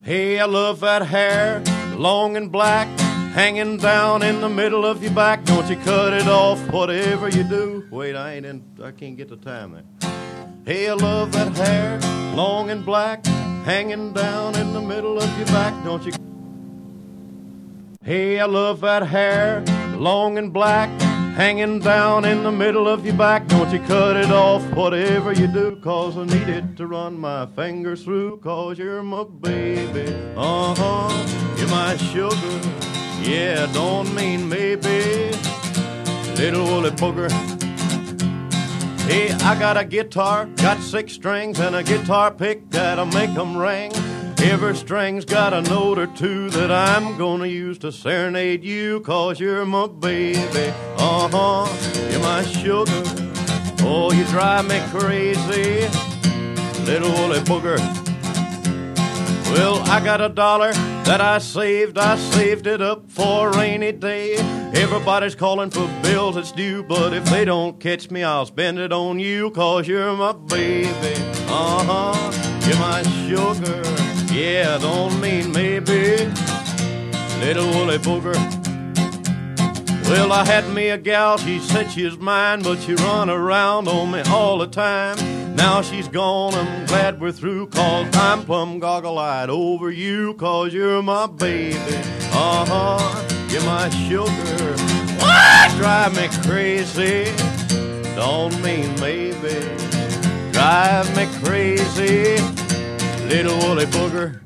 Hey, I love that hair, long and black, hanging down in the middle of your back. Don't you cut it off, whatever you do. Wait, I can't get the time there. Hey, I love that hair, long and black, hanging down in the middle of your back. Don't you? Hey, I love that hair, long and black, hanging down in the middle of your back. Don't you cut it off, whatever you do, 'cause I need it to run my fingers through, 'cause you're my baby. You're my sugar. Yeah, don't mean maybe, little woolly booger. Hey, I got a guitar, got 6 strings, and a guitar pick that'll make them ring. Every string's got a note or two that I'm gonna use to serenade you, 'cause you're my baby. You're my sugar. Oh, you drive me crazy, little woolly booger. Well, I got $1 that I saved it up for a rainy day. Everybody's calling for bills that's due, but if they don't catch me, I'll spend it on you, 'cause you're my baby. You're my sugar. Yeah, don't mean maybe, little woolly booger. Well, I had me a gal, she said she was mine, but she run around on me all the time. Now she's gone, I'm glad we're through, 'cause I'm plumb goggle-eyed over you, 'cause you're my baby. You're my sugar. What? Drive me crazy, don't mean maybe. Drive me crazy, little woolly booger.